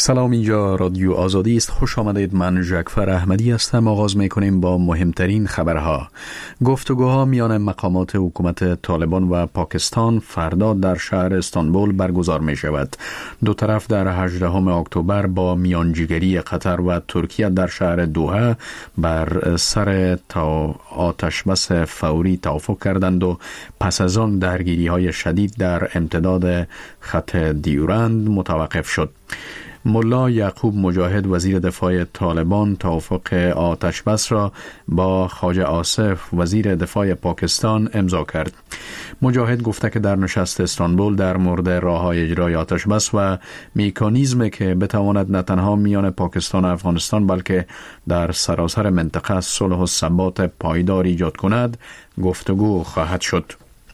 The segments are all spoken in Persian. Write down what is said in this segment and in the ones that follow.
سلام، اینجا رادیو آزادی است. خوش آمدید. من جعفر احمدی هستم. آغاز میکنیم با مهمترین خبرها. گفتگوها میان مقامات حکومت طالبان و پاکستان فردا در شهر استانبول برگزار می شود. دو طرف در 18 اکتبر با میانجیگری قطر و ترکیه در شهر دوحه بر سر آتش بس فوری توافق کردند و پس از آن درگیری های شدید در امتداد خط دیورند متوقف شد. ملا یعقوب مجاهد وزیر دفاع طالبان توافق آتش بس را با خواجه آصف وزیر دفاع پاکستان امضا کرد. مجاهد گفته که در نشست استانبول در مورد راه‌های اجرای آتش بس و مکانیزمی که بتواند نه تنها میان پاکستان و افغانستان بلکه در سراسر منطقه صلح و ثبات پایدار ایجاد کند گفتگو خواهد شد.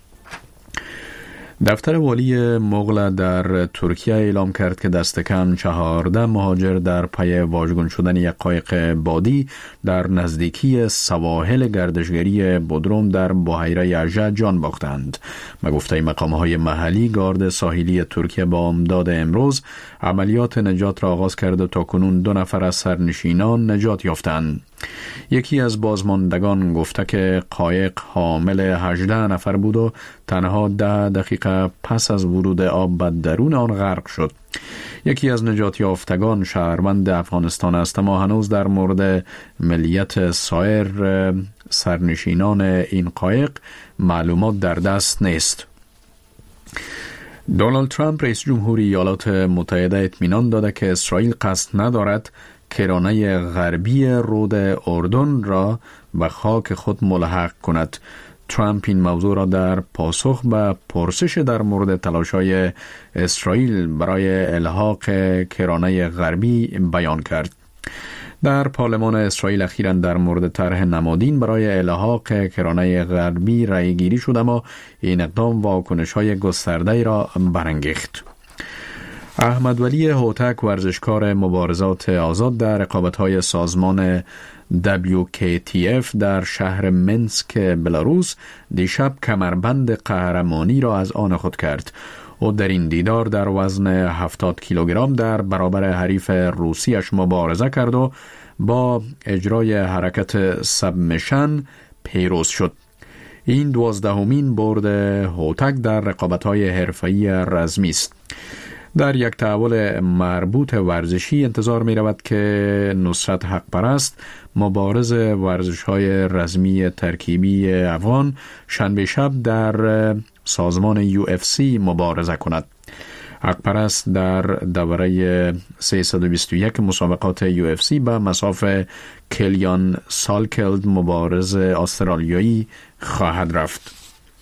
دفتر والی مغل در ترکیه اعلام کرد که دست کم 14 مهاجر در پی واژگون شدن یک قایق بادی در نزدیکی سواحل گردشگری بودروم در بحیره یژه جان باختند. به گفته مقام‌های محلی، گارد ساحلی ترکیه با امداد امروز عملیات نجات را آغاز کرد و تاکنون 2 نفر از سرنشینان نجات یافتند. یکی از بازماندگان گفته که قایق حامل 18 نفر بود و تنها 10 دقیقه پس از ورود آب به درون آن غرق شد. یکی از نجات یافتگان شهروند افغانستان است، اما هنوز در مورد ملیت سایر سرنشینان این قایق معلومات در دست نیست. دونالد ترامپ رئیس جمهوری ایالات متحده اطمینان داده که اسرائیل قصد ندارد کرانه غربی رود اردن را به خاک خود ملحق کند. ترامپ این موضوع را در پاسخ به پرسش در مورد تلاش‌های اسرائیل برای الحاق کرانه غربی بیان کرد. در پارلمان اسرائیل اخیراً در مورد طرح نمادین برای الحاق کرانه غربی رأی گیری شد، اما این اقدام واکنش‌های گسترده‌ای را برانگیخت. احمد ولی هوتک، ورزشکار مبارزات آزاد در رقابت‌های سازمان WKTF در شهر منسک بلاروس، دیشب کمربند قهرمانی را از آن خود کرد. او در این دیدار در وزن 70 کیلوگرم در برابر حریف روسیش مبارزه کرد و با اجرای حرکت سبمیشن پیروز شد. این 12مین برد هوتک در رقابت‌های حرفه‌ای رزمی است. در یک تحول مربوط ورزشی انتظار می رود که نصرت حق پرست، مبارز ورزش‌های رزمی ترکیبی افغان، شنبه شب در سازمان UFC مبارزه کند. حق پرست در دوره 321 مسابقات UFC به مصاف کلیان سالکلد، مبارز استرالیایی، خواهد رفت.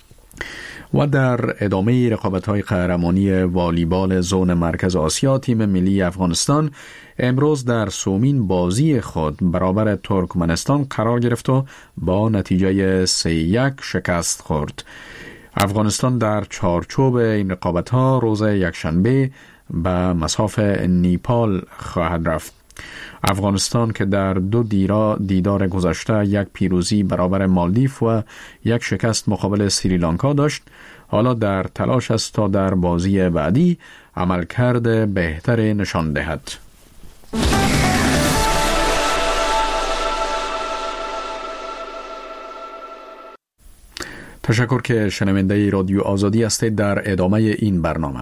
و در ادامه رقابت‌های قهرمانی والیبال زون مرکز آسیا، تیم ملی افغانستان امروز در سومین بازی خود برابر ترکمنستان قرار گرفت و با نتیجه 3-1 شکست خورد. افغانستان در چارچوب این رقابت‌ها روز یکشنبه به مصاف نیپال خواهد رفت. افغانستان که در 2 دیدار گذشته 1 پیروزی برابر مالدیو و 1 شکست مقابل سریلانکا داشت، حالا در تلاش است تا در بازی بعدی عملکرد بهتر نشان دهد. تشکر که شنونده رادیو آزادی هستید. در ادامه این برنامه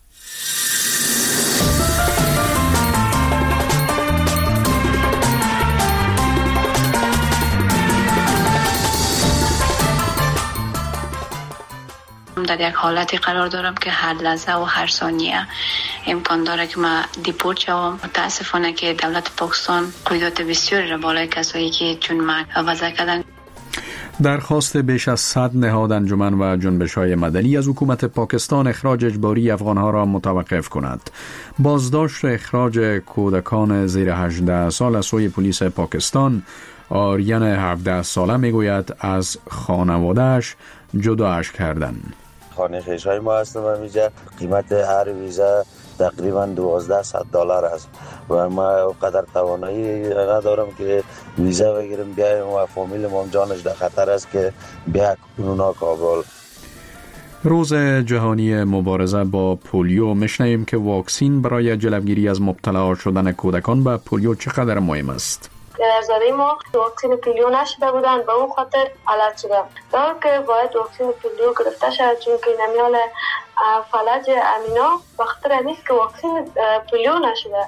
در یک حالتی قرار دارم که هر لحظه و هر ثانیه امکان داره که من دیپورت شوم. متاسفانه که دولت پاکستان قیودات بسیاری را بالای کسایی که چون من وضع کردن. درخواست بیش از 100 نهاد، انجمن و جنبش‌های مدنی از حکومت پاکستان اخراج اجباری افغان‌ها را متوقف کند. بازداشت و اخراج کودکان زیر 18 سال از سوی پلیس پاکستان، آریان 17 ساله میگوید از خانواده‌اش جداش کردن. خانه خیشای ما هستم اینجا. قیمت هر ویزا تقریبا $1200 است و ما قدر توانایی ندارم که ویزا بگیرم بیایم و فامیل ما جانش در خطر است که بیا کنونا کابل. روز جهانی مبارزه با پولیو میشنویم که واکسین برای جلوگیری از مبتلا شدن کودکان به پولیو چقدر مهم است. نظری ما واکسن پولیو نشده بودن، به اون خاطر علت شدم دار که باید واکسن پولیو گرفته شد، چون که نمیال فلج امینا بخاطر نیست که واکسن پولیو نشده.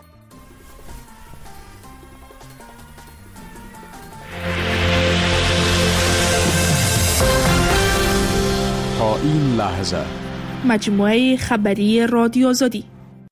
تا این لحظه مجموعه خبری رادیو آزادی.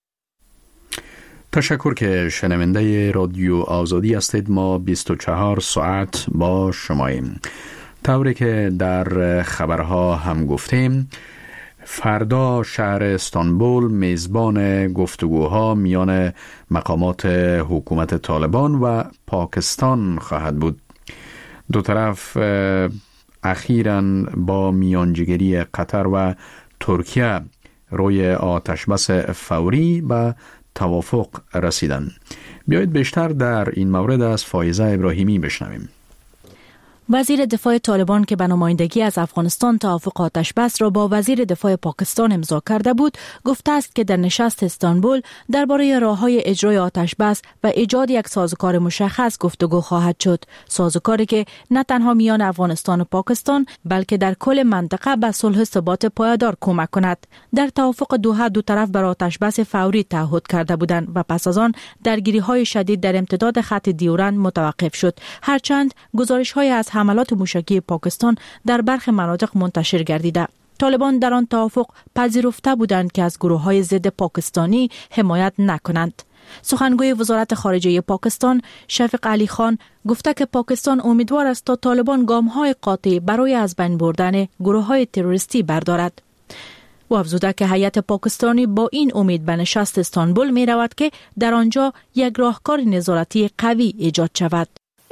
تشکر که شنونده رادیو آزادی هستید. ما 24 ساعت با شماییم. طوری که در خبرها هم گفتیم، فردا شهر استانبول میزبان گفتگوها میان مقامات حکومت طالبان و پاکستان خواهد بود. دو طرف اخیراً با میانجیگری قطر و ترکیه روی آتشبس فوری به توافق رسیدند. بیایید بیشتر در این مورد از فایزه ابراهیمی بشنویم. وزیر دفاع طالبان که به نمایندگی از افغانستان توافق آتشبس را با وزیر دفاع پاکستان امضا کرده بود، گفته است که در نشست استانبول درباره راه‌های اجرای آتشبس و ایجاد یک سازوکار مشخص گفتگو خواهد شد. سازوکاری که نه تنها میان افغانستان و پاکستان بلکه در کل منطقه به صلح و ثبات پایدار کمک کند. در توافق دوحه دو طرف بر آتشبس فوری تعهد کرده بودند و پس از آن درگیری‌های شدید در امتداد خط دیورند متوقف شد. هرچند گزارش‌های از حملات موشکی پاکستان در برخی مناطق منتشر گردیده. طالبان در آن توافق پذیرفته بودند که از گروه‌های ضد پاکستانی حمایت نکنند. سخنگوی وزارت خارجه پاکستان شفیق علی خان گفته که پاکستان امیدوار است تا طالبان گام‌های قاطع برای از بین بردن گروه‌های تروریستی بردارد. و افزوده که هیئت پاکستانی با این امید به نشست استانبول می رود که در آنجا یک راهکار نظارتی قوی ایجاد شود.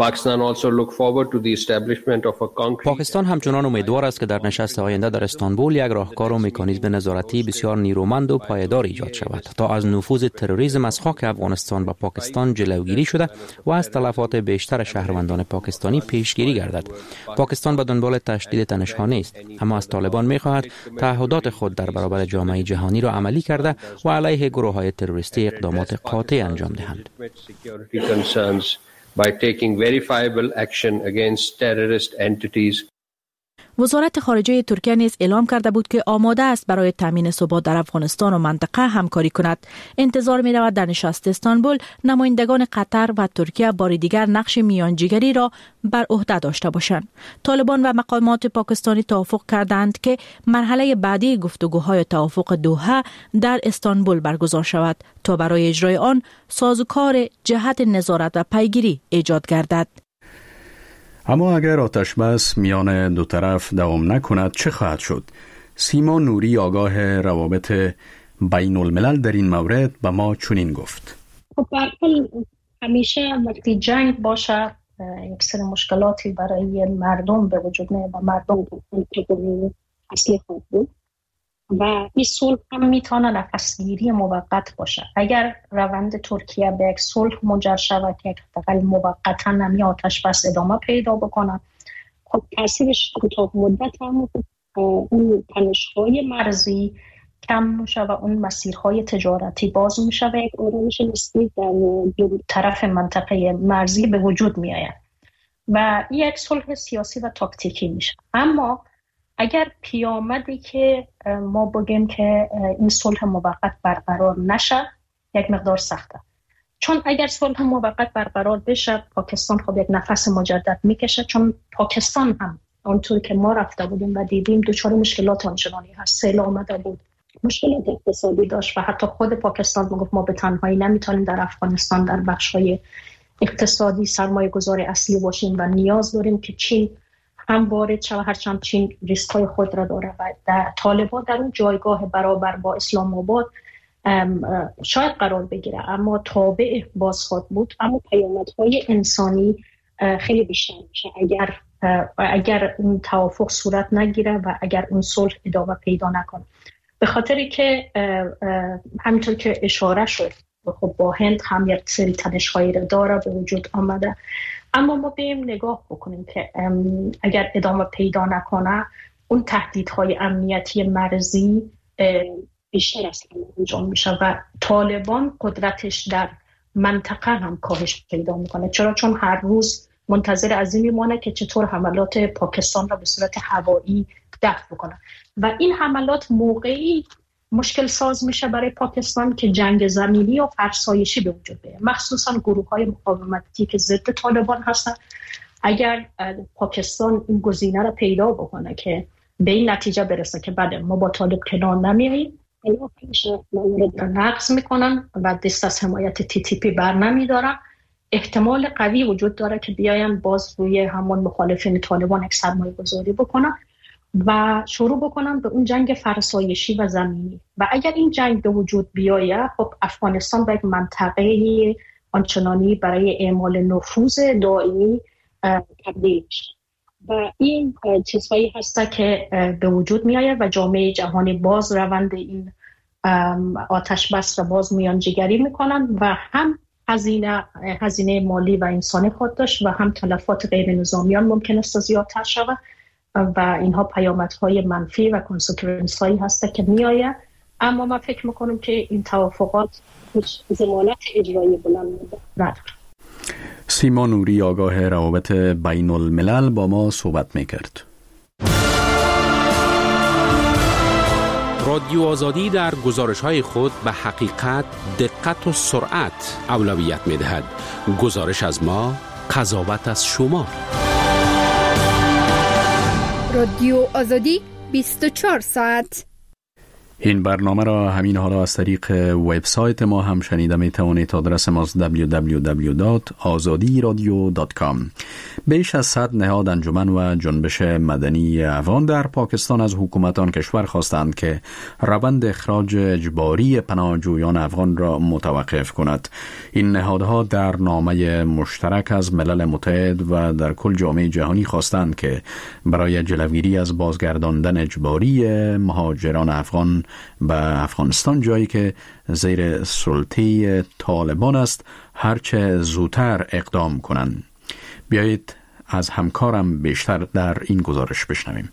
پاکستان همچنان امیدوار است که در نشست آینده در استانبول یک راهکار و مکانیزم نظارتی بسیار نیرومند و پایدار ایجاد شود تا از نفوذ تروریسم از خاک افغانستان و پاکستان جلوگیری شده و از تلفات بیشتر شهروندان پاکستانی پیشگیری گردد. پاکستان به دنبال تشدید تنش‌ها نیست، اما از طالبان می‌خواهد تعهدات خود در برابر جامعه جهانی را عملی کرده و علیه گروه‌های تروریستی اقدامات قاطع انجام دهند. by taking verifiable action against terrorist entities. وزارت خارجه ترکیه نیز اعلام کرده بود که آماده است برای تامین ثبات در افغانستان و منطقه همکاری کند. انتظار می رود در نشست استانبول نمایندگان قطر و ترکیه بار دیگر نقش میانجیگری را بر عهده داشته باشند. طالبان و مقامات پاکستانی توافق کردند که مرحله بعدی گفتگوهای توافق دوحه در استانبول برگزار شود تا برای اجرای آن سازوکار جهت نظارت و پیگیری ایجاد گردد. اما اگر آتشبس میان دو طرف دوام نکند چه خواهد شد؟ سیما نوری آگاه روابط بین الملل در این مورد به ما چنین گفت. خب به هر حال همیشه وقتی جنگ باشه یک سری مشکلاتی برای مردم به وجود میاد و مردم اصلی خود بود و این صلح هم میتونه نفسگیری موقت باشه. اگر روند ترکیه به یک صلح منجر شود که حداقل موقتا نمی آتش بس ادامه پیدا بکنه، خب تاثیرش کوتاه مدت هم اون تنش‌های مرزی کم میشه و اون مسیرهای تجارتی باز میشه و یک آرامش نسبی در دو طرف منطقه مرزی به وجود میآید و یک صلح سیاسی و تاکتیکی میشه. اما اگر پیامدی که ما بگیم که این صلح موقت برقرار نشه یک مقدار سخته، چون اگر صلح موقت برقرار بشه پاکستان خب یک نفس مجدد میکشه، چون پاکستان هم اونطور که ما رفته بودیم و دیدیم دچار مشکلات آنچنانی هست. سیل آمده بود، مشکلات اقتصادی داشت و حتی خود پاکستان میگفت ما به تنهایی نمیتونیم در افغانستان در بخش‌های اقتصادی سرمایه گذار اصلی باشیم و نیاز داریم که چین هم وارد شود، هرچند چین ریسک‌های خود را داره و طالبان در اون جایگاه برابر با اسلام آباد شاید قرار بگیره، اما تابع بازخواد بود. اما پیامدهای انسانی خیلی بیشتر میشه اگر اون توافق صورت نگیره و اگر اون صلح ادامه پیدا نکنه، به خاطری که همینطور که اشاره شد خب با هند هم یک سری تنش‌هایی را داره به وجود آمده. اما ما بیم نگاه بکنیم که اگر ادامه پیدا نکنه اون تهدیدهای امنیتی مرزی بیشتر از همه انجام میشه و طالبان قدرتش در منطقه هم کاهش پیدا میکنه. چون هر روز منتظر از این میمونه که چطور حملات پاکستان را به صورت هوایی دفع بکنه و این حملات موقعی مشکل ساز میشه برای پاکستان که جنگ زمینی و فرسایشی به وجود بیاد، مخصوصا گروه های مقاومتی که ضد طالبان هستن. اگر پاکستان این گزینه را پیدا بکنه که به این نتیجه برسه که بعد ما با طالب کنار نمیاییم، اینا پیش مورد را نقض میکنن و دست از حمایت TTP بر نمیدارن، احتمال قوی وجود داره که بیاین باز روی همون مخالفین طالبان یک سرمایه گذاری بکنن و شروع بکنن به اون جنگ فرسایشی و زمینی. و اگر این جنگ به وجود بیاید، خب افغانستان به یک منطقه آنچنانی برای اعمال نفوذ دائمی تبدیل میشه و این چیزهایی هست که به وجود میآید و جامعه جهانی باز روند این آتش بس را باز میانجیگری میکنن و هم هزینه مالی و انسانی خود داشت و هم تلفات غیر نظامیان ممکن است زیادتر شود و اینها پیامدهای منفی و کنسیکوئنس هایی هست که میآید. اما من فکر میکنم که این توافقات هیچ ضمانت اجرایی بلند نداره. سیما نوری، آگاه روابط بین الملل، با ما صحبت میکرد. رادیو آزادی در گزارش‌های خود به حقیقت، دقت و سرعت اولویت می‌دهد. گزارش از ما، قضاوت از شما. رادیو آزادی 24 ساعت. این برنامه را همین حالا از طریق وبسایت ما هم شنیده می توانید. آدرس ما www.azadiradio.com. بیش از 100 نهاد انجمن و جنبش مدنی افغان در پاکستان از حکومت آن کشور خواستند که روند اخراج اجباری پناهجویان افغان را متوقف کند. این نهادها در نامه مشترک از ملل متحد و در کل جامعه جهانی خواستند که برای جلوگیری از بازگرداندن اجباری مهاجران افغان به افغانستان، جایی که زیر سلطه طالبان است، هرچه زودتر اقدام کنند. بیایید از همکارم بیشتر در این گزارش بشنویم.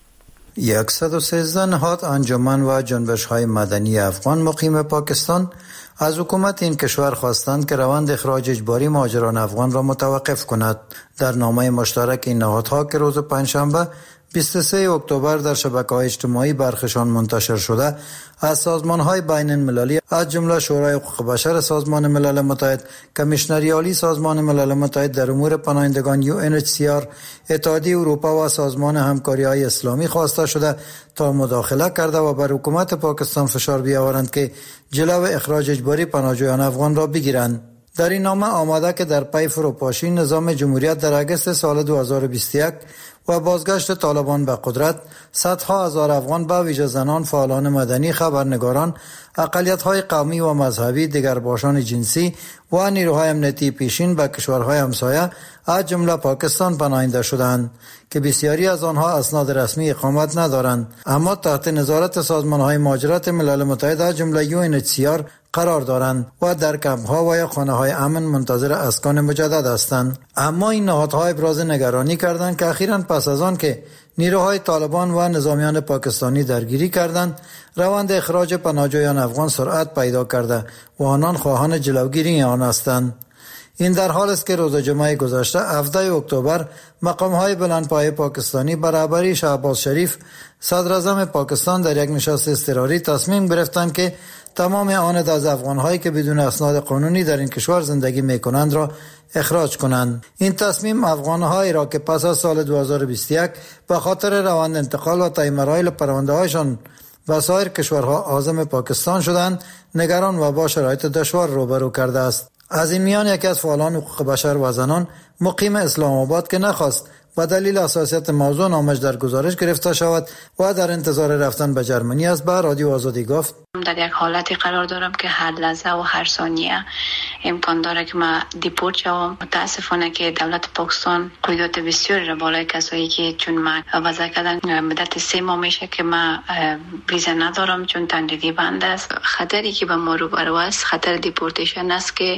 113 نهاد انجمن و جنبش‌های مدنی افغان مقیم پاکستان از حکومت این کشور خواستند که روند اخراج اجباری مهاجران افغان را متوقف کند. در نامه مشترک این نهادها که روز پنجشنبه 23 اکتبر در شبکه‌های اجتماعی برخشان منتشر شده، از سازمان‌های بین المللی از جمله شورای حقوق بشر سازمان ملل متحد، کمیشنری عالی سازمان ملل متحد در امور پناهندگان UNHCR، اتحادیه اروپا و سازمان همکاری‌های اسلامی خواسته شده تا مداخله کرده و بر حکومت پاکستان فشار بیاورند که جلو اخراج اجباری پناهجویان افغان را بگیرند. در این نامه آمده که در پی فروپاشی نظام جمهوریت در اگست سال 2021 و بازگشت طالبان به قدرت، صدها هزار افغان به ویژه زنان، فعالان مدنی، خبرنگاران، اقلیت‌های قومی و مذهبی، دیگرباشان جنسی و نیروهای امنیتی پیشین به کشورهای همسایه از جمله پاکستان پناهنده شدند که بسیاری از آنها اسناد رسمی اقامت ندارند، اما تحت نظارت سازمان‌های مهاجرت ملل متحد از جمله UNHCR قرار دارند و در کمپ‌ها و یا خانه‌های امن منتظر اسکان مجدد هستند. اما این نهادها ابراز نگرانی کردند که اخیراً پس از آن که نیروهای طالبان و نظامیان پاکستانی درگیری کردند، روند اخراج پناهجویان افغان سرعت پیدا کرده و آنان خواهان جلوگیری آن هستند. این در حال است که روز جمعه گذشته 17 اکتبر مقام‌های بلندپایه پاکستانی برابری شهباز شریف صدر اعظم پاکستان در یک نشست اضطراری تصمیم گرفتند که تمام آن از افغان‌هایی که بدون اسناد قانونی در این کشور زندگی می‌کنند را اخراج کنند. این تصمیم افغان‌هایی را که پس از سال 2021 به خاطر روند انتقال و طی مراحل پرونده‌هایشان و سایر کشورها عازم پاکستان شدند، نگران و با شرایط دشوار روبرو کرده است. از این میان یکی از فعالان حقوق بشر و زنان مقیم اسلام آباد که نخواست و دلیل حساسیت موضوع نامش در گزارش گرفته شود و در انتظار رفتن به جرمنی است، به رادیو آزادی گفت: در یک حالتی قرار دارم که هر لحظه و هر ثانیه امکان داره که من دیپورت شوم. متاسفانه که دولت پاکستان قیودات بسیاری را بالای کسایی که چون من وضع کردن مدت 3 ماه میشه که من ویزا ندارم چون تندیدی بند است. خطری که به ما روبرو است خطر دیپورتیشن است که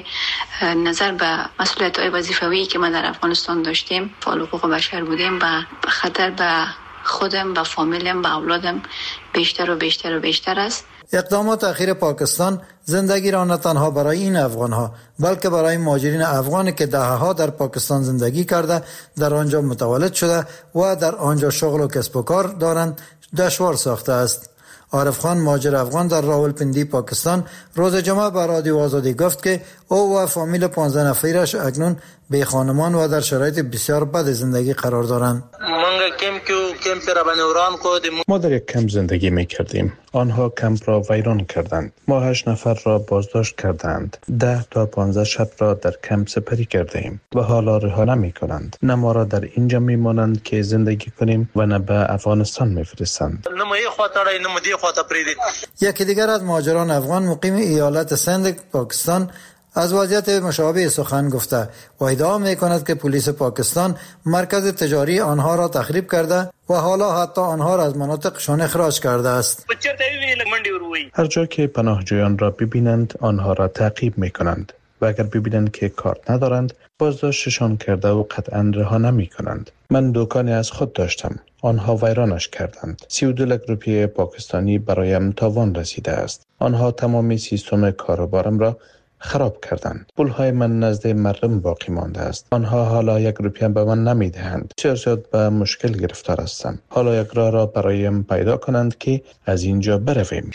نظر به مسئولیت‌های وظیفوی که ما در افغانستان داشتیم، فعال حقوق بشر بودیم، و خطر به خودم و فامیلم و اولادم بیشتر و بیشتر و بیشتر است. اقدامات اخیر پاکستان زندگی را نه تنها برای این افغان‌ها بلکه برای مهاجرین افغانی که دهه‌ها در پاکستان زندگی کرده، در آنجا متولد شده و در آنجا شغل و کسب و کار دارند دشوار ساخته است. عارف خان، مهاجر افغان در راولپندی پاکستان، روز جمعه به رادیو آزادی گفت که او و فامیل 15 نفرش اکنون بی خانمان و در شرایط بسیار بد زندگی قرار دارند. ما در یک کمپ زندگی می کردیم. آنها کمپ را ویران کردند. ما 8 نفر را بازداشت کردند. 10 تا 15 شب را در کمپ سپری کرده ایم و حالا رها نمی کنند. نه ما را در اینجا می مانند که زندگی کنیم و نه به افغانستان می فرستند. یکی دیگر از مهاجران افغان مقیم ایالت سند پاکستان از وضعیت مشابه سخن گفته و ادعا می کند که پلیس پاکستان مرکز تجاری آنها را تخریب کرده و حالا حتی آنها را از مناطقشان اخراج کرده است. هر جا که پناهجویان را ببینند آنها را تعقیب می کنند و اگر ببینند که کارت ندارند بازداشتشان کرده و قطعا رها نمی کنند. من دکانی از خود داشتم. آنها ویرانش کردند. 32 لک روپیه پاکستانی برایم تاوان رسیده است. آنها تمامی سیستم کاروبارم را خراب کردند. پولهای من نزد مردم باقی مانده است. آنها حالا 1 روپیه به من نمی دهند. بسیار به مشکل گرفتار هستم. حالا یک راه را برایم پیدا کنند که از اینجا برویم.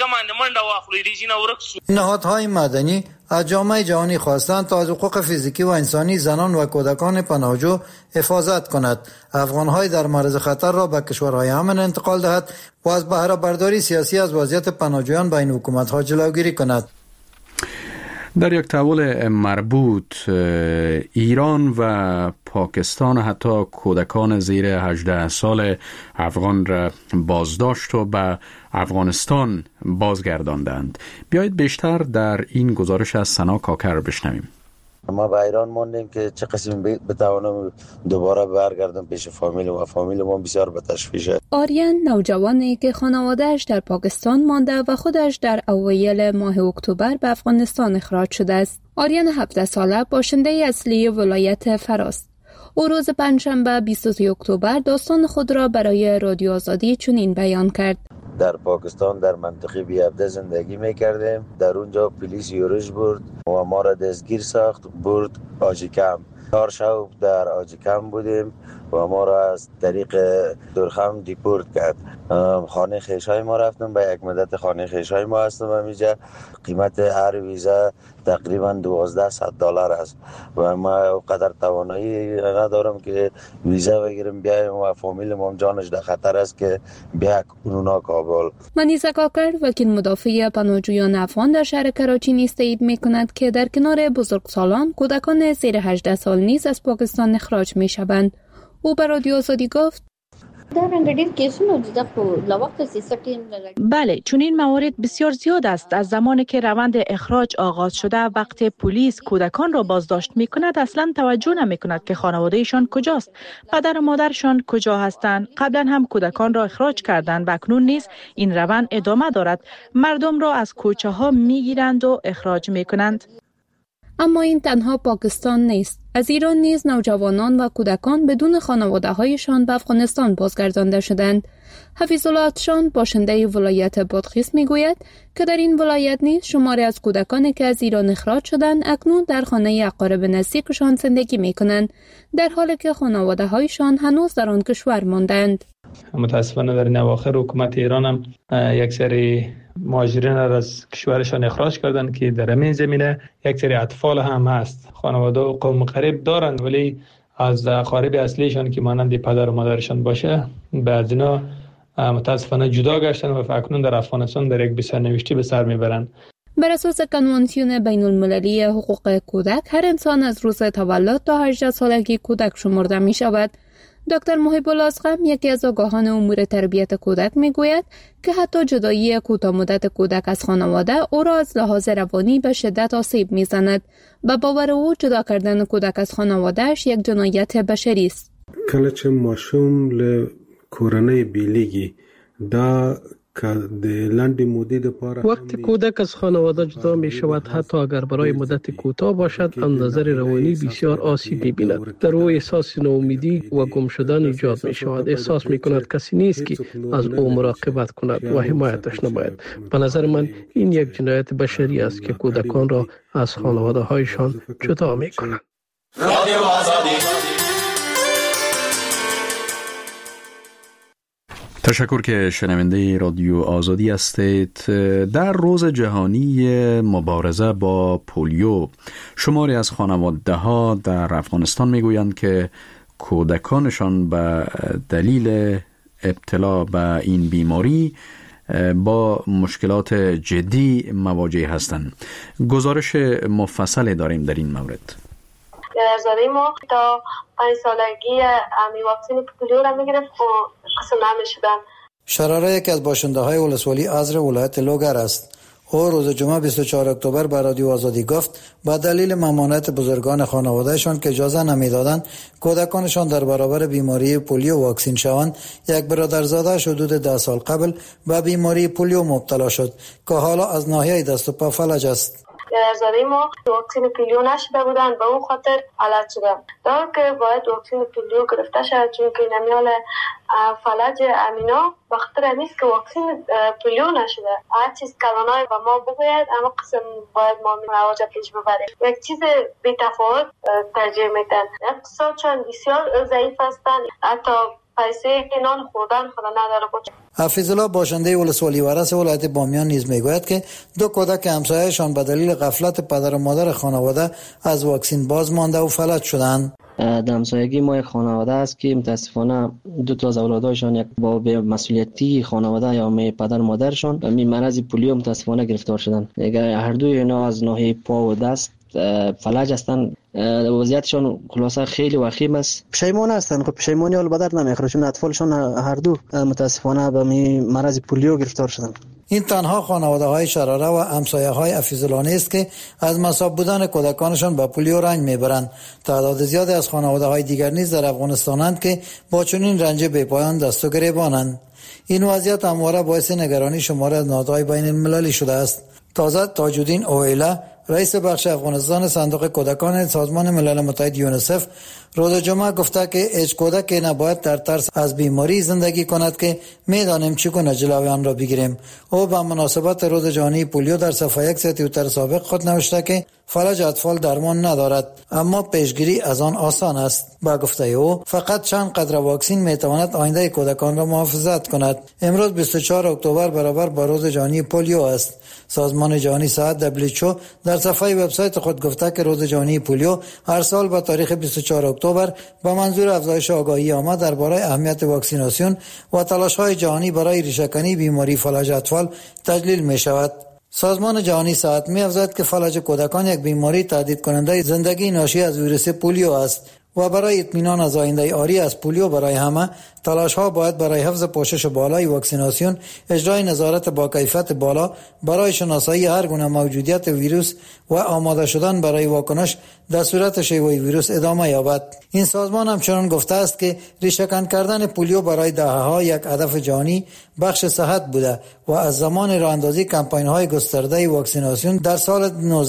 نهادهای مدنی از جامعه جهانی خواستند تا از حقوق فیزیکی و انسانی زنان و کودکان پناهجو حفاظت کند، افغانهای در معرض خطر را به کشورهای امن انتقال دهد و از بهره برداری سیاسی از وضعیت پناهجویان بین حکومت‌ها جلوگیری کند. در یک تحول مربوط ایران و پاکستان حتی کودکان زیر 18 سال افغان را بازداشت و به افغانستان بازگرداندند. بیایید بیشتر در این گزارش از سنا کاکر بشنویم. ما به ایران موندیم که چه قسم بتوانم دوباره برگردم پیش فامیل و فامیل ما بسیار به تشویشه. آریان نوجوانی که خانواده‌اش در پاکستان مانده و خودش در اوایل ماه اکتبر به افغانستان اخراج شده است. آریان 17 ساله باشنده اصلی ولایت فراست. او روز پنجشنبه 23 اکتبر داستان خود را برای رادیو آزادی چنین بیان کرد. در پاکستان در منطقه بیابده زندگی میکردیم. در اونجا پلیس یورش برد و ما را دستگیر ساخت، برد آجیکم. 4 شب در آجیکم بودیم و ما را از طریق درخم دیپورت کرد. خانه خیشای ما رفتم، به یک مدت خانه خیشای ما هستم همینجا. قیمت هر ویزا تقریبا $1200 است و ما اونقدر توانایی ندارم که ویزا بگیرم بیایم و فامیل ما جانش در خطر است که بیا کنونا کابل. منیزه کاکر وکیل مدافع پناهجویان افغان در شهر کراچی نیز تایید می‌کند که در کنار بزرگسالان کودکان زیر 18 سال نیز از پاکستان اخراج می‌شوند. او به رادیو آزادی گفت: بله، چون این موارد بسیار زیاد است. از زمانی که روند اخراج آغاز شده، وقتی پلیس کودکان را بازداشت می کند اصلا توجه نمی کند که خانوادهشان کجاست، پدر و مادرشان کجا هستند. قبلا هم کودکان را اخراج کردند و اکنون نیز این روند ادامه دارد. مردم را از کوچه ها می گیرند و اخراج می کنند. اما این تنها پاکستان نیست. از ایران نیز نوجوانان و کودکان بدون خانواده‌هایشان به افغانستان بازگردانده شدند. حفیظ الله اتشان باشنده ولایت بادغیس میگوید که در این ولایت نیز شماری از کودکانی که از ایران اخراج شدند اکنون در خانه اقارب نزدیکشان زندگی میکنند، در حالی که خانواده‌هایشان هنوز در آن کشور ماندند. متاسفانه در این اواخر حکومت ایران هم یک سری مهاجرین را از کشورشان اخراج کردند که در همین زمینه یک سری اطفال هم هست. خانواده و قوم قریب دارند ولی از اقارب اصلیشان که مانند پدر و مادرشان باشه بعض اینا متاسفانه جدا گشتن و اکنون در افغانستان در یک بسرنوشتی به سر میبرند. بر اساس کنوانسیون بین المللی حقوق کودک هر انسان از روز تولد تا 18 سالگی کودک شمرده می شود. دکتر محب الازغم یکی از آگاهان امور تربیت کودک میگوید که حتی جدایی کوتاه مدت کودک از خانواده او را از لحاظ روانی به شدت آسیب میزند و باور او جدا کردن کودک از خانوادهش یک جنایت بشری است. کله چې ماشوم له کورنۍ بیلیږي دا وقتی کودک از خانواده جدا می شود، حتی اگر برای مدت کوتاه باشد، از نظر روانی بسیار آسیب می بیند. در او احساس ناامیدی و گم شدن ایجاد می شود. احساس می کند کسی نیست که از او مراقبت کند و حمایتش نماید. به نظر من این یک جنایت بشری است که کودکان را از خانواده هایشان جدا می کند. تشکر که شنونده رادیو آزادی هستید. در روز جهانی مبارزه با پولیو، شماری از خانواده ها در افغانستان میگویند که کودکانشان به دلیل ابتلا به این بیماری با مشکلات جدی مواجه هستند. گزارش مفصل داریم در این مورد. درزاده ما تا 5 سالگی واکسن پولیو را میگرفت و قسم نمیشدن. شراره یکی از باشنده های ولسوالی ازر ولایت لوگر است. او روز جمعه 24 اکتبر به رادیو آزادی گفت با دلیل ممانعت بزرگان خانوادهشان که اجازه نمیدادند کودکانشان در برابر بیماری پولیو واکسین شوند، یک برادرزاده حدود 10 سال قبل به بیماری پولیو مبتلا شد که حالا از ناحیه دست و پا فلج است. درزاده ما واکسن پولیو نشده بودن، به اون خاطر علت شدم دار که باید واکسن پولیو گرفته شد، چون که نمیال فلج امینا بخاطر نیست که واکسن پولیو نشده. هر چیز کلانای به ما بگوید اما قسم باید ما مواجه پیش ببریم. یک چیز بی تفاوت ترجیح میدن. اقتصادشان بسیار ضعیف هستند، حتی پیسه نان خوردن خدا نداره باشه. حفیظالله باشنده ولسوالی ورس ولایت بامیان نیز میگوید که 2 کودک همسایه‌شان به دلیل غفلت پدر و مادر خانواده از واکسن باز مانده و فلج شدند. در همسایگی ما یک خانواده است که متاسفانه 2 تا از اولادایشان یک با مسئولیتی خانواده یا پدر و مادرشان به مرض پولیو متاسفانه گرفتار شدند. هر دوی اینا از ناحیه پا و دست فلج هستند. وضعیتشان خلاصه خیلی وخیم است. پشیمان هستند. خب پشیمانی حال بدر نمیخوره، چون اطفالشان هر دو متاسفانه به مرض پولیو گرفتار شدند. این تنها خانواده های شراره و همسایه های حفیظالله نیست که از مصاب بودن کودکانشان با پولیو رنج میبرند. تعداد زیادی از خانواده های دیگر نیز در افغانستانند که با چنین رنج بی‌پایان دست و گریبانند. این وضعیت همواره باعث نگرانی شمار از نهادهای بین المللی شده است. تازه تاج‌الدین اویلا، رئیس بخش افغانستان صندوق کودکان سازمان ملل متحد یونیسف، روز جمعه گفته که هیچ کودک نباید در ترس از بیماری زندگی کند که میدانیم چگونه جلوی آن را بگیریم. او به مناسبت روز جهانی پولیو در صفحه 1 توییتر سابق خود نوشته که فلج اطفال درمان ندارد، اما پیشگیری از آن آسان است. با گفته او فقط چند قطره واکسن میتواند آینده کودکان را محافظت کند. امروز 24 اکتبر برابر با روز جهانی پولیو است. سازمان جهانی صحت WHO در صفحه وبسایت خود گفته که روز جهانی پولیو هر سال با تاریخ 24 اکتبر با منظور افزایش آگاهی عامه درباره اهمیت واکسیناسیون و تلاش‌های جهانی برای ریشه‌کنی بیماری فلج اطفال تجلیل می‌شود. سازمان جهانی صحت می‌افزاید که فلج کودکان یک بیماری تهدید کننده زندگی ناشی از ویروس پولیو است و برای اطمینان از آینده عاری از پولیو برای همه، تلاش‌ها باید برای حفظ پوشش بالای واکسیناسیون، اجرای نظارت با کیفیت بالا برای شناسایی هر گونه موجودیت ویروس و آماده شدن برای واکنش در صورت شیوع ویروس ادامه یابد. این سازمان همچنان گفته است که ریشه‌کن کردن پولیو برای دهه‌ها یک هدف جهانی بخش صحت بوده و از زمان راه‌اندازی کمپاین‌های گسترده واکسیناسیون در سال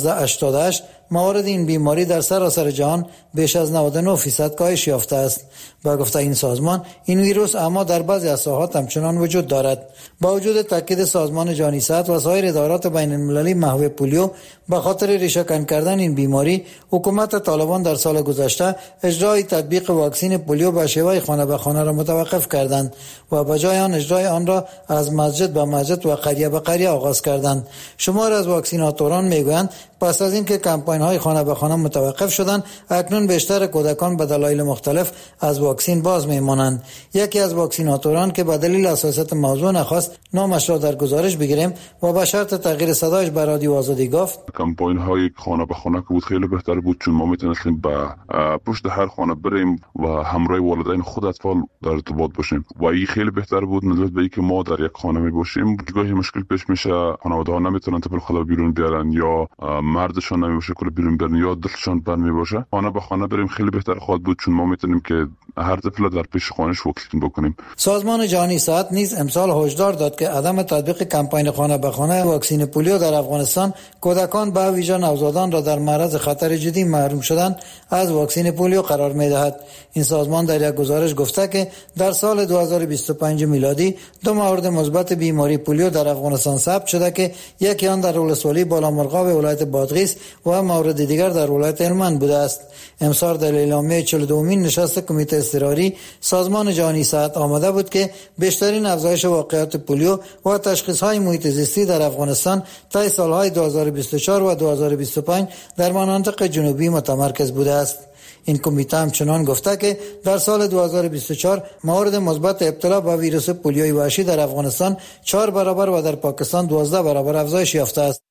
1988 موارد این بیماری در سراسر جهان بیش از 99% کاهش یافته است. با گفته این سازمان، این ویروس اما در بعضی از ساحات همچنان وجود دارد. با وجود تاکید سازمان جهانی صحت و سایر ادارات بین المللی محو پولیو به خاطر ریشه‌کن کردن این بیماری، حکومت طالبان در سال گذشته اجرای تطبیق واکسن پولیو به شیوه خانه به خانه را متوقف کردند و به جای آن اجرای آن را از مسجد به مسجد و قریه به قریه آغاز کردند. شمار از واکسیناتوران میگویند پس از اینکه کمپاین‌های خانه به خانه متوقف شدند، اکنون بیشتر کودکان به دلایل مختلف از واکسن باز میمانند. یکی از واکسیناتوران که به دلیل حساسیت موضوع نخواست نامش را در گزارش بگیریم و به شرط تغییر صدایش به رادیو آزادی گفت: کمپاین‌های خانه به خانه که بود خیلی بهتر بود، چون ما میتونستیم به پشت هر خانه بریم و همراه والدین خود اطفال در ارتباط باشیم و این خیلی بهتر بود نسبت به اینکه ما در یک خانه می باشیم. گاهی مشکل پیش میشه، خانواده‌ها نمیتونن طفل خود بیرون بیارن یا مردشان نمیشه که بیرون برن یا دلشان بند میباشه. خانه به خانه بریم خیلی بهتر خواهد بود، چون ما میتونیم که هر طفل در پیش خانه‌اش واکسین بکنیم. سازمان جهانی صحت نیز امسال هشدار داد که عدم تطبیق کمپاین خانه به خانه واکسین پولیو در افغانستان کودکان به ویژه نوزادان را در معرض خطر جدی محروم شدن از واکسین پولیو قرار می‌دهد. این سازمان در یک گزارش گفته که در سال 2025 میلادی 2 مورد مثبت بیماری پولیو در افغانستان ثبت شده که یکی آن در ولسوالی بالامرغاب ولایت بادغیس و مورد دیگر در ولایت هلمند بوده است. امسال در اعلامیه 42مین نشست کمیته اضطراری سازمان جهانی صحت آمده بود که بیشترین افزایش واقعات پولیو و تشخیص‌های محیط زیستی در افغانستان طی سال‌های 2024 و 2025 در مناطق جنوبی متمرکز بوده است. این کمیته همچنان گفته که در سال 2024 موارد مثبت ابتلا به ویروس پولیوی وحشی در افغانستان 4 برابر و در پاکستان 12 برابر افزایش یافته است.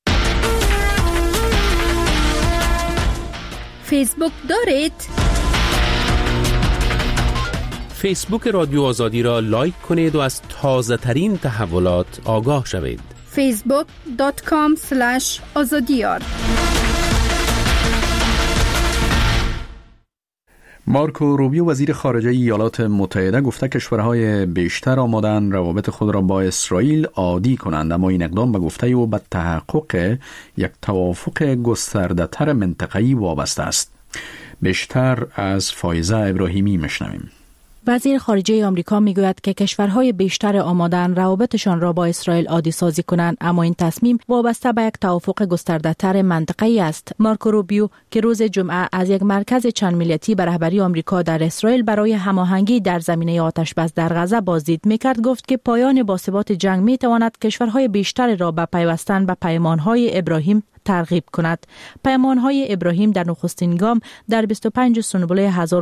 فیسبوک دارید؟ فیسبوک رادیو آزادی را لایک کنید و از تازه ترین تحولات آگاه شوید. facebook.com/azadiyar. مارکو روبیو وزیر خارجه ایالات متحده گفته کشورهای بیشتر آماده‌اند روابط خود را با اسرائیل عادی کنند، اما این اقدام به گفته او به تحقق یک توافق گسترده‌تر منطقه‌ای وابسته است. بیشتر از فایزه ابراهیمی میشنویم. وزیر خارجه آمریکا میگوید که کشورهای بیشتر آماده‌اند روابطشان را با اسرائیل عادی سازی کنند، اما این تصمیم وابسته به یک توافق گسترده‌تر منطقه‌ای است. مارکو روبیو که روز جمعه از یک مرکز چند ملیتی به رهبری آمریکا در اسرائیل برای هماهنگی در زمینه آتش‌بس در غزه بازدید میکرد، گفت که پایان باثبات جنگ میتواند کشورهای بیشتر را به پیوستن به پیمانهای ابراهیم ترغیب کند. پیمانهای ابراهیم در نخستین گام در 25 سنبل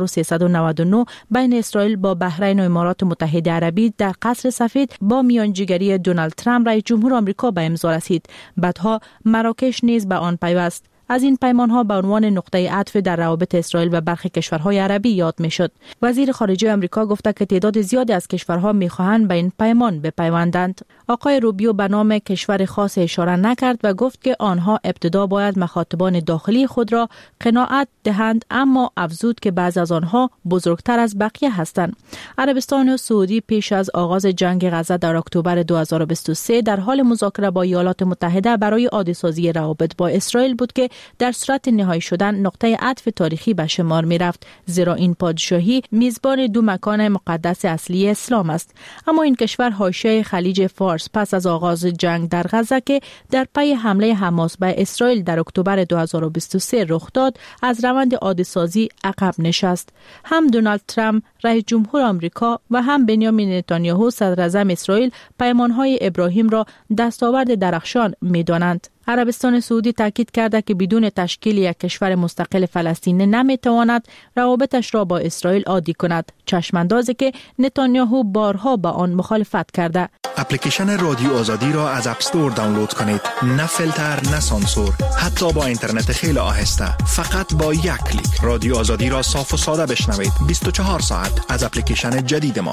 1399 بین اسرائیل با بحرین و امارات متحده عربی در قصر سفید با میانجیگری دونالد ترامپ رئیس جمهور آمریکا به امضا رسید. بعدها مراکش نیز به آن پیوست. از این پیمانها به عنوان نقطه عطف در روابط اسرائیل و برخی کشورهای عربی یاد میشد. وزیر خارجه آمریکا گفته که تعداد زیادی از کشورها میخواهند به این پیمان بپیوندند. آقای روبیو به نام کشور خاص اشاره نکرد و گفت که آنها ابتدا باید مخاطبان داخلی خود را قناعت دهند، اما افزود که بعضی از آنها بزرگتر از بقیه هستند. عربستان و سعودی پیش از آغاز جنگ غزه در اکتبر 2023 در حال مذاکره با ایالات متحده برای عادی سازی روابط با اسرائیل بود که در صورت نهایی شدن نقطه عطف تاریخی به شمار می رفت، زیرا این پادشاهی میزبان 2 مکان مقدس اصلی اسلام است. اما این کشور حاشیه خلیج فارس پس از آغاز جنگ در غزه که در پی حمله حماس به اسرائیل در اکتبر 2023 رخ داد، از روند عادی سازی عقب نشست. هم دونالد ترامپ رئیس جمهور آمریکا و هم بنیامین نتانیاهو صدر اعظم اسرائیل پیمانهای ابراهیم را دستاورد درخشان می دانند. عربستان سعودی تاکید کرده که بدون تشکیل یک کشور مستقل فلسطین نمیتواند روابطش را با اسرائیل عادی کند، چشماندازی که نتانیاهو بارها با آن مخالفت کرده. اپلیکیشن رادیو آزادی را از اپ استور دانلود کنید. نه فیلتر، نه سانسور، حتی با اینترنت خیلی آهسته. فقط با یک کلیک رادیو آزادی را صاف و ساده بشنوید. 24 ساعت از اپلیکیشن جدید ما.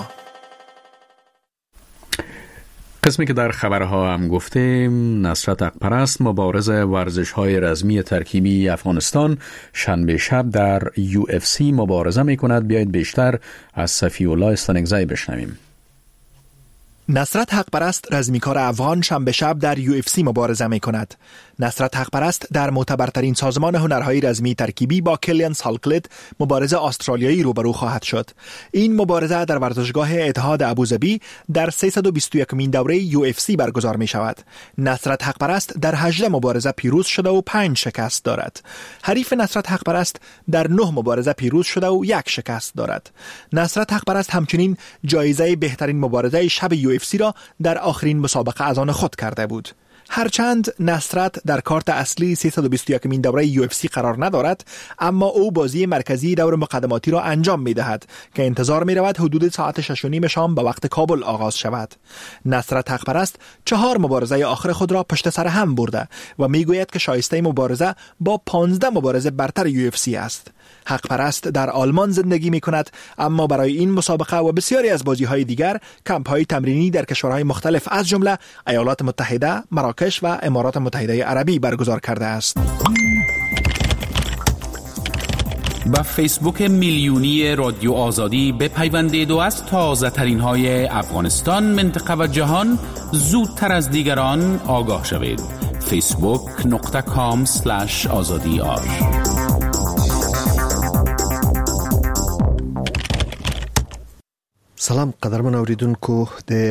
قسمی که در خبرها هم گفتیم، نصرت حقپرست مبارز ورزش‌های رزمی ترکیبی افغانستان شنبه شب در UFC مبارزه می‌کند. بیایید بیشتر از صفی‌الله استانکزی بشنویم. نصرت حقپرست رزمیکار افغان شنبه شب در UFC مبارزه می کند. نصرت حقپرست در معتبرترین سازمان هنرهای رزمی ترکیبی با کلیان سالکلد مبارزه استرالیایی روبرو خواهد شد. این مبارزه در ورزشگاه اتحاد ابوظبی در 321مین دوره UFC برگزار می شود. نصرت حقپرست در 18 مبارزه پیروز شده و 5 شکست دارد. حریف نصرت حقپرست در 9 مبارزه پیروز شده و 1 شکست دارد. نصرت حقپرست همچنین جایزه بهترین مبارزه شب UFC را در آخرین مسابقه از آن خود کرده بود. هرچند نصرت در کارت اصلی 321مین دوره UFC قرار ندارد، اما او بازی مرکزی دور مقدماتی را انجام می دهد که انتظار می رود حدود ساعت 6:30 شام به وقت کابل آغاز شود. نصرت حقپرست 4 مبارزه آخر خود را پشت سر هم برده و می گوید که شایسته مبارزه با 15 مبارزه برتر UFC است. حقپرست در آلمان زندگی می کند، اما برای این مسابقه و بسیاری از بازی‌های دیگر کمپ‌های تمرینی در کشورهای مختلف از جمله ایالات متحده، مراکش و امارات متحده عربی برگزار کرده است. به فیسبوک میلیونی رادیو آزادی بپیوندید و از تازه ترین های افغانستان، منطقه و جهان زودتر از دیگران آگاه شوید. facebook.com/azadi. سلام قدرمن اوریدونکو د